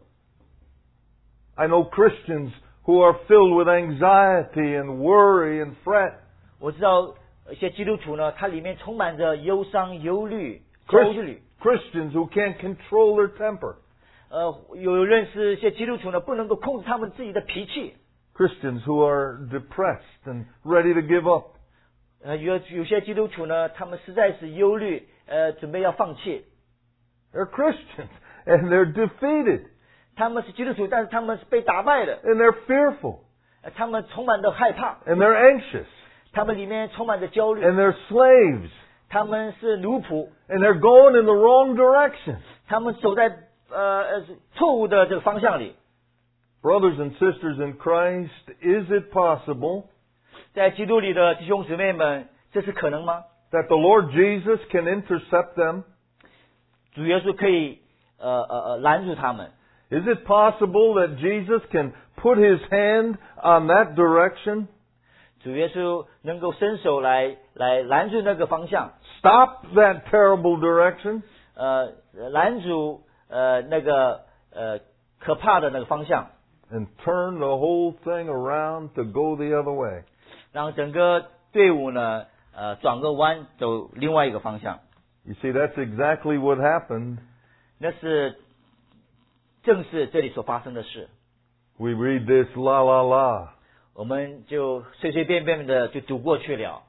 I know Christians who are filled with anxiety and worry and fret. 我知道一些基督徒呢，它里面充满着忧伤、忧虑、焦 Chris- 虑。 Christians who can't control their temper. 呃，有认识一些基督徒呢，不能够控制他们自己的脾气。 Christians who are depressed and ready to give up. 呃，有有些基督徒呢，他们实在是忧虑，呃，准备要放弃。 They're Christians and they're defeated 他们是基督徒，但是他们是被打败的， and they're fearful 呃他们充满着害怕， and they're anxious 他们里面充满着焦虑， and they're slaves 他们是奴仆， and they're going in the wrong direction. 他们走在呃呃错误的这个方向里。 Brothers and sisters in Christ, is it possible 在基督里的弟兄姊妹们，这是可能吗？ that the Lord Jesus can intercept them? 主耶稣可以呃呃呃拦住他们。 Is it possible that Jesus can put his hand on that direction? 主耶稣能够伸手来来拦住那个方向， Stop that terrible direction? 呃，拦阻呃那个呃可怕的那个方向， and turn the whole thing around to go the other way. 让整个队伍呢呃转个弯走另外一个方向。 You see, that's exactly what happened. 那是正是这里所发生的事。 We read this la la la. 我们就随随便便的就读过去了。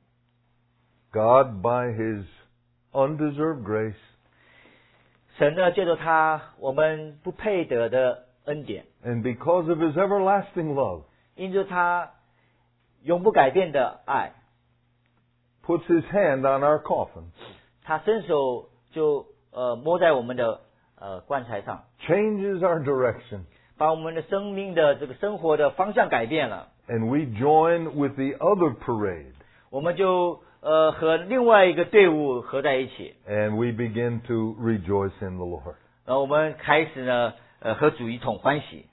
God, by His undeserved grace, 神呢借着他我们不配得的恩典， and because of His everlasting love, 因着他永不改变的爱， puts His hand on our coffin, 他伸手就呃摸在我们的呃棺材上， changes our direction, 把我们的生命的这个生活的方向改变了。 and we join with the other parade, 我们就呃和另外一个队伍合在一起， and we begin to rejoice in the Lord. 然后我们开始呢呃和主一同欢喜。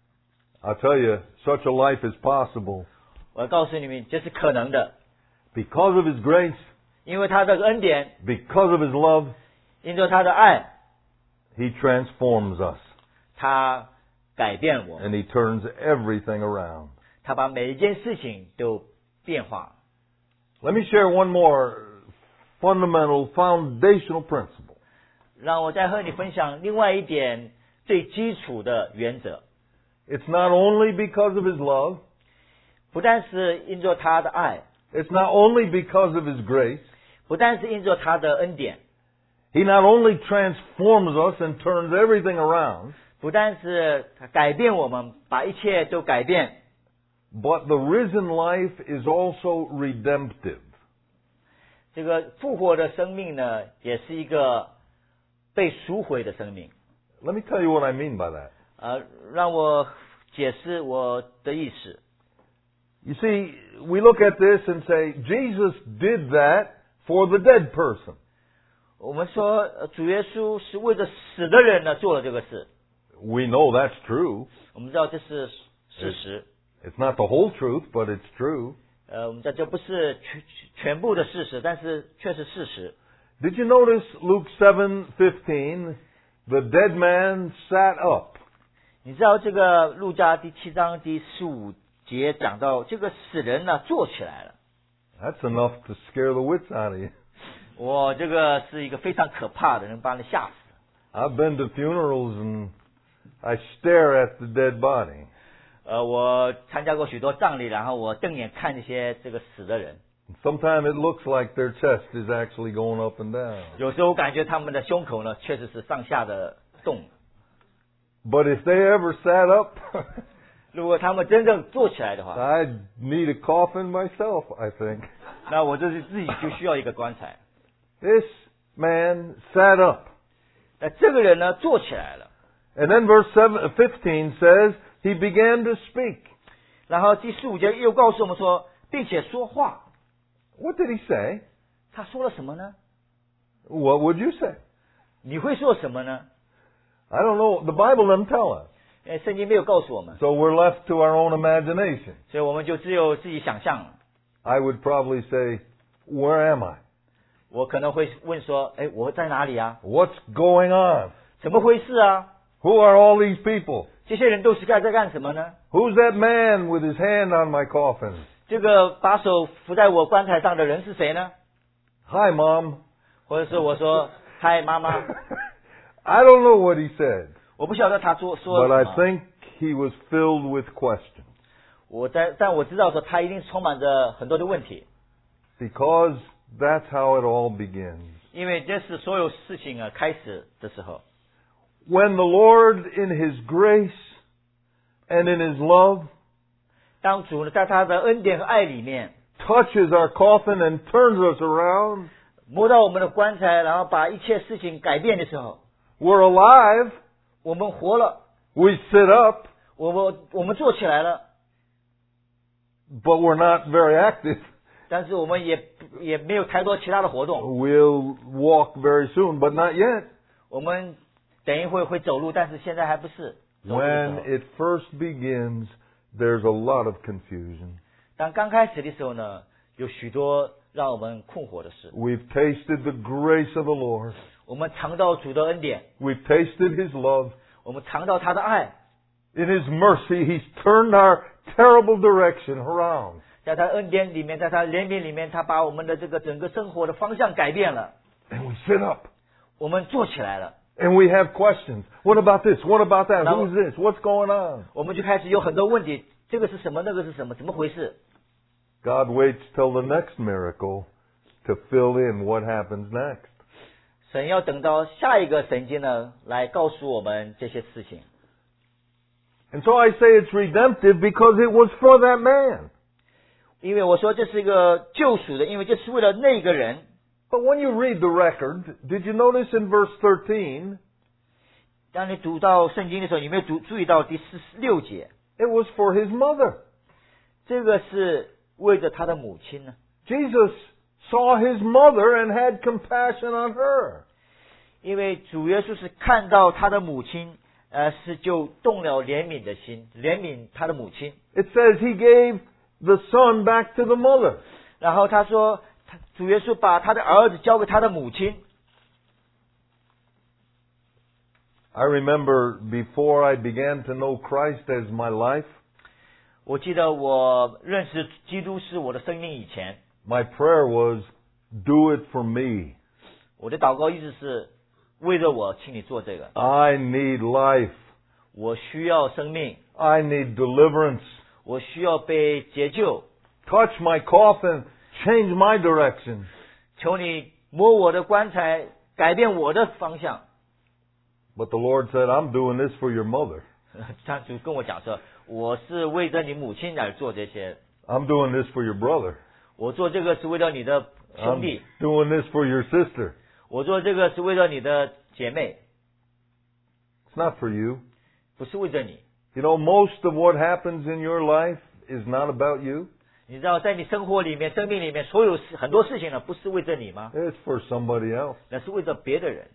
I tell you, such a life is possible 我告诉你们，这是可能的， because of His grace, 因为他的恩典， because of His love. 因着他的爱， He transforms us, 他改变我们， and He turns everything around. 他把每一件事情都变化。 Let me share one more fundamental, foundational principle. 让我再和你分享另外一点最基础的原则， It's not only because of His love, 不但是因着他的爱， it's not only because of His grace. 不但是因着他的恩典， He not only transforms us and turns everything around, 不但是他改变我们，把一切都改变， but the risen life is also redemptive. 这个复活的生命呢，也是一个被赎回的生命。 Let me tell you what I mean by that. 呃，让我解释我的意思。 You see, we look at this and say, Jesus did that for the dead person. 我们说，呃主耶稣是为着死的人呢做了这个事， We know that's true. 我们知道这是事实。 It's not the whole truth, but it's true. 呃，我们知道这不是全全部的事实，但是却是事实。 Did you notice Luke seven fifteen? The dead man sat up. 你知道这个路加第七章第十五节讲到，这个死人呢坐起来了。 That's enough to scare the wits out of you. 我这个是一个非常可怕的，能把你吓死。 I've been to funerals and I stare at the dead body. 呃，我参加过许多葬礼，然后我瞪眼看那些这个死的人， Sometimes it looks like their chest is actually going up and down. 有时候感觉他们的胸口呢确实是上下的动。 But if they ever sat up, 如果他们真正坐起来的话， I'd need a coffin myself, I think. 那我就是自己就需要一个棺材。 This man sat up. 那这个人呢坐起来了， And then verse seven, fifteen says, he began to speak. 然后第十五节又告诉我们说，并且说话。 What did he say? 他说了什么呢？ What would you say? 你会说什么呢？ I don't know. The Bible doesn't tell us. 呃，圣经没有告诉我们， So we're left to our own imagination. 所以我们就只有自己想象了。 I would probably say, where am I? 我可能会问说，哎，我在哪里啊？ What's going on? 怎么回事啊？ Who are all these people? 这些人都是该在干什么呢？ Who's that man with his hand on my coffin? 这个把手扶在我棺材上的人是谁呢？ Hi, Mom. 或者是我说，嗨，妈妈， I don't know what he said, 我不晓得他说说 but 了 I 什么。 think he was filled with questions 我在，但我知道说他一定充满着很多的问题， because that's how it all begins. 因为这是所有事情啊开始的时候。 When the Lord, in His grace and in His love, 当主呢在他的恩典和爱里面 touches our coffin and turns us around, 摸到我们的棺材，然后把一切事情改变的时候， we're alive, 我们活了， we sit up, 我们我们坐起来了， but we're not very active. 但是我们也也没有太多其他的活动。 We'll walk very soon, but not yet. 我们等一会会走路，但是现在还不是走路的时 When 候。 it first begins, there's a lot of confusion. 当刚开始的时候呢，有许多让我们困惑的事。 We've tasted the grace of the Lord. 我们尝到主的恩典， We've tasted His love. 我们尝到他的爱， In His mercy, He's turned our terrible direction around. 在他恩典里面，在他怜悯里面，他把我们的这个整个生活的方向改变了。 And we sit up. 我们坐起来了， And we have questions. What about this? What about that? Now- Who's this? What's going on? 我们就开始有很多问题，这个是什么？那个是什么？怎么回事？ God waits till the next miracle to fill in what happens next. 神要等到下一个神经呢，来告诉我们这些事情。 And so I say it's redemptive because it was for that man. 因为我说这是一个救赎的，因为这是为了那个人。 But when you read the record, did you notice in verse thirteen, 当你读到圣经的时候，你有没有注注意到第四十六节？ it was for his mother. 这个是为着他的母亲呢。 Jesus saw his mother and had compassion on her. 因为主耶稣是看到他的母亲，呃，是就动了怜悯的心，怜悯他的母亲。 It says he gave the son back to the mother. 然后他说，他主耶稣把他的儿子交给他的母亲。 I remember before I began to know Christ as my life, 我记得我认识基督是我的生命以前， my prayer was, do it for me. 我的祷告一直是为了我，请你做这个。 I need life. 我需要生命， I need deliverance. 我需要被解救。 Touch my coffin, change my direction. 求你摸我的棺材，改变我的方向。 But the Lord said, I'm doing this for your mother. 他就跟我讲说，我是为着你母亲而做这些， I'm doing this for your brother. 我做这个是为了你的兄 I'm 弟， doing this for your sister. 我做这个是为了你的姐妹， It's not for you. 不是为着你。 You know, most of what happens in your life is not about you. 你知道，在你生活里面、生命里面，所有事很多事情呢，不是为着你吗？ It's for somebody else. 那是为着别的人。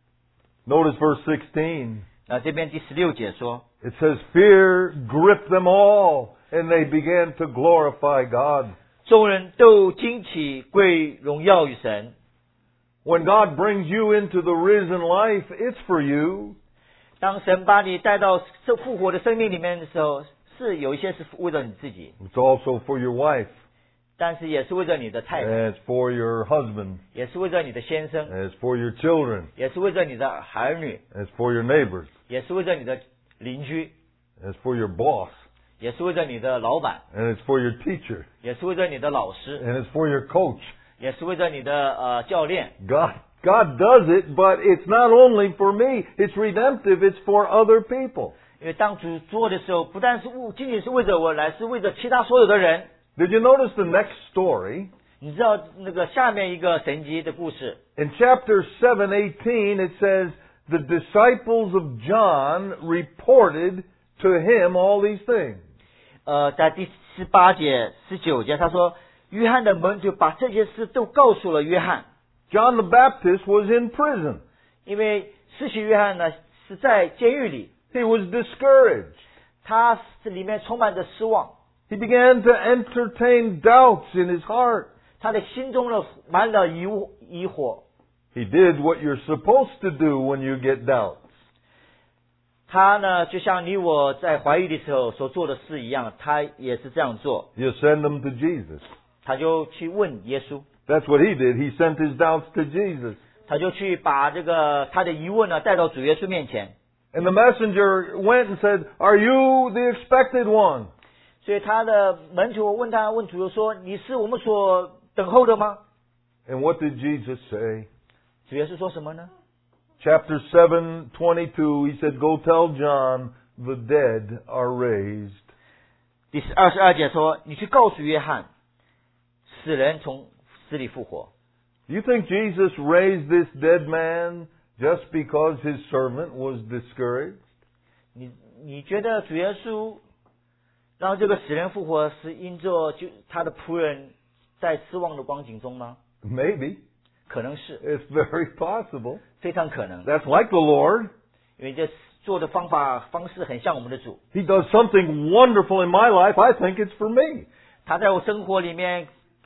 Notice verse sixteen. 那这边第十六节说， It says, fear gripped them all, and they began to glorify God. 众人都惊奇，归荣耀于神。 When God brings you into the risen life, it's for you. 当神把你带到这复活的生命里面的时候，是有一些是为了你自己， It's also for your wife, 但是也是为着你的太太， and it's for your husband, 也是为着你的先生， and it's for your children, 也是为着你的儿女， and it's for your neighbors, 也是为着你的邻居， and it's for your boss, 也是为着你的老板， and it's for your teacher, 也是为着你的老师， and it's for your coach. 也是为着你的呃教练。 God, God does it, but it's not only for me. It's redemptive. It's for other people. 因为当主做的时候，不但是不仅仅是为着我来，是为着其他所有的人。 Did you notice the next story? 你知道那个下面一个神迹的故事， In chapter seven eighteen, it says, the disciples of John reported to him all these things. 呃，在第十八节、十九节，他说，约翰的门就把这些事都告诉了约翰， John the Baptist was in prison. 因为施洗约翰呢是在监狱里， He was discouraged. 他是里面充满着失望， He began to entertain doubts in his heart. 他的心中呢满了疑疑惑。 He did what you're supposed to do when you get doubts. 他呢就像你我在怀疑的时候所做的事一样，他也是这样做， You send them to Jesus. 他就去问耶稣， That's what he did. He sent his doubts to Jesus. 他就去把这个他的疑问呢带到主耶稣面前。 And the messenger went and said, Are you the expected one? 所以他的门徒问他问主耶稣说：“你是我们所等候的吗 And what did Jesus say?？” 主耶稣说什么呢？ Chapter seven twenty-two, he said, Go tell John the dead are raised. 第二十二节说：“你去告诉约翰，死人从死里复活。 You think Jesus raised this dead man just because his servant was discouraged? 你你觉得主耶稣让这个死人复活是因着就他的仆人在失望的光景中吗？ Maybe. 可能是， It's very possible. 非常可能， That's like the Lord. 因为这做的方法方式很像我们的主。 He does something wonderful in my life. I think it's for me. 他在我生活里面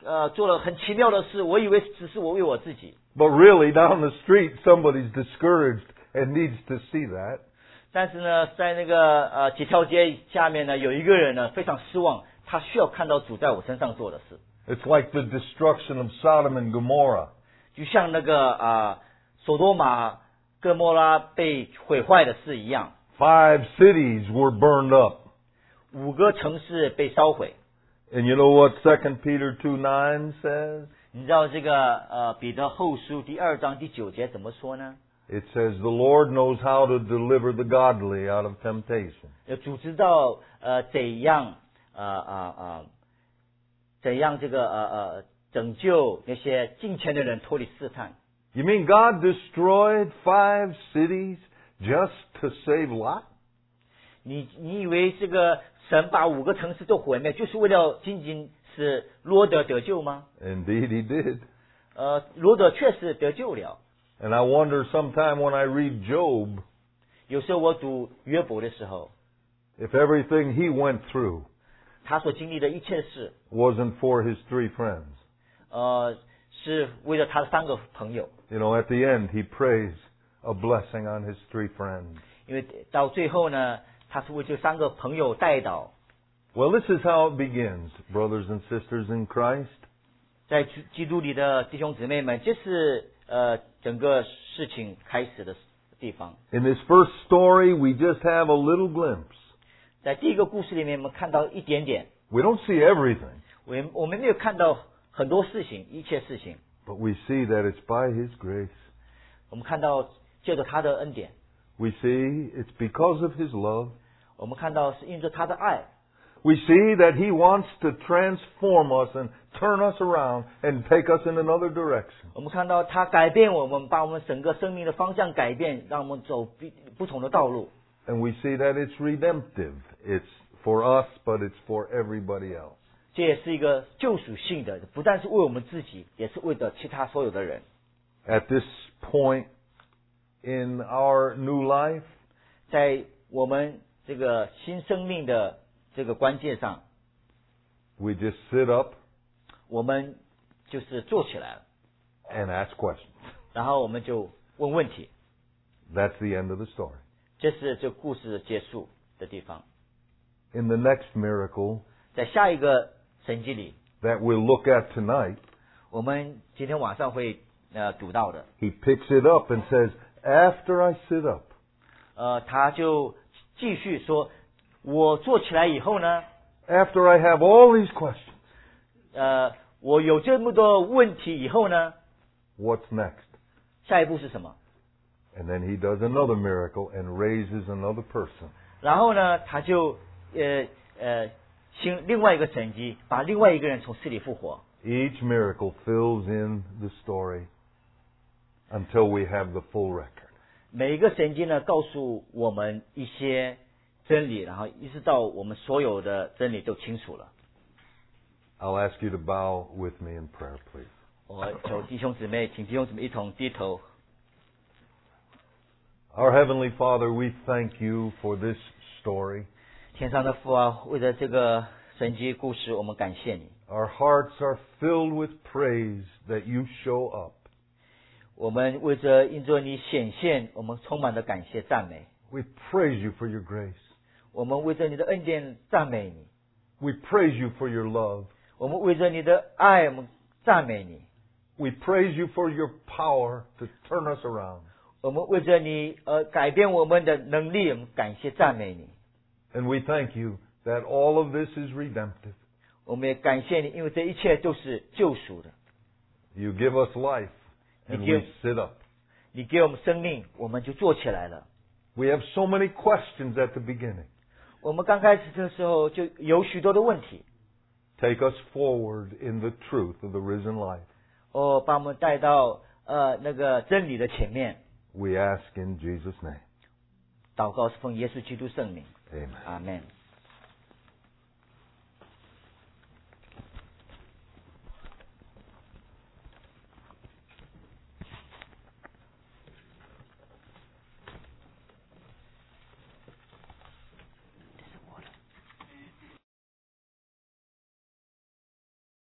呃做了很奇妙的事，我以为只是我为我自己， But really, down the street, somebody's discouraged and needs to see that. 但是呢，在那个呃几条街下面呢，有一个人呢非常失望，他需要看到主在我身上做的事， It's like the destruction of Sodom and Gomorrah. 就像那个啊索多玛哥莫拉被毁坏的事一样， Five cities were burned up. 五个城市被烧毁。 And you know what Second Peter two nine says? 你知道这个呃彼得后书第二章第九节怎么说呢？ It says, the Lord knows how to deliver the godly out of temptation. 呃主知道呃怎样呃呃呃怎样这个呃呃拯救那些敬虔的人脱离试探。 You mean God destroyed five cities just to save Lot? 你你以为这个神把五个城市都毁灭，就是为了仅仅使罗德得救吗？ Indeed, he did. 呃，罗德确实得救了。 And I wonder sometime when I read Job, 有时候我读约伯的时候， if everything he went through 他所经历的一切事， wasn't for his three friends. 呃，是为了他的三个朋友。 You know, at the end, he prays a blessing on his three friends. 因为到最后呢，他是为这三个朋友代祷。 Well, this is how it begins, brothers and sisters in Christ. 在基基督里的弟兄姊妹们，这是呃整个事情开始的地方。 In this first story, we just have a little glimpse. 在第一个故事里面，我们看到一点点， We don't see everything, 我我们没有看到很多事情，一切事情， but we see that it's by his grace. 我们看到借着他的恩典， We see it's because of his love. 我们看到是因着他的爱， We see that he wants to transform us and turn us around and take us in another direction. 我们看到他改变我们，把我们整个生命的方向改变，让我们走不不同的道路。 And we see that it's redemptive. It's for us, but it's for everybody else. 这也是一个救赎性的，不但是为我们自己，也是为了其他所有的人。 At this point in our new life, 在我们这个新生命的这个关键上， we just sit up 我们就是坐起来了， and ask questions. 然后我们就问问题。 That's the end of the story. 这是这故事结束的地方。 In the next miracle 在下一个神迹里， that we'll look at tonight, 我们今天晚上会呃读到的， he picks it up and says, after I sit up, 呃，他就继续说，我坐起来以后呢， after I have all these questions, 呃，我有这么多问题以后呢， what's next? 下一步是什么？ And then he does another miracle and raises another person. 然后呢，他就呃呃行另外一个神迹，把另外一个人从死里复活。 Each miracle fills in the story until we have the full record. 每一个神迹呢，告诉我们一些真理，然后一直到我们所有的真理都清楚了。 I'll ask you to bow with me in prayer, please. 我求弟兄姊妹，请弟兄姊妹一同低头。 Our Heavenly Father, we thank you for this story. 天上的父啊，为了这个神迹故事，我们感谢你。 Our hearts are filled with praise that you show up. 我们为着因着你显现，我们充满了感谢赞美。 We praise you for your grace. 我们为着你的恩典赞美你。 We praise you for your love. 我们为着你的爱，我们赞美你。 We praise you for your power to turn us around. 我们为着你而改变我们的能力，我们感谢赞美你。 And we thank you that all of this is redemptive. 我们也感谢你，因为这一切都是救赎的。 You give us life, and Thank you. we sit up. 你给我们生命，我们就做起来了。 We have so many questions at the beginning. 我们刚开始的时候就有许多的问题， Take us forward in the truth of the risen life. 哦，把我们带到呃那个真理的前面。 We ask in Jesus' name. 祷告是奉耶稣基督圣名， Amen. 阿门。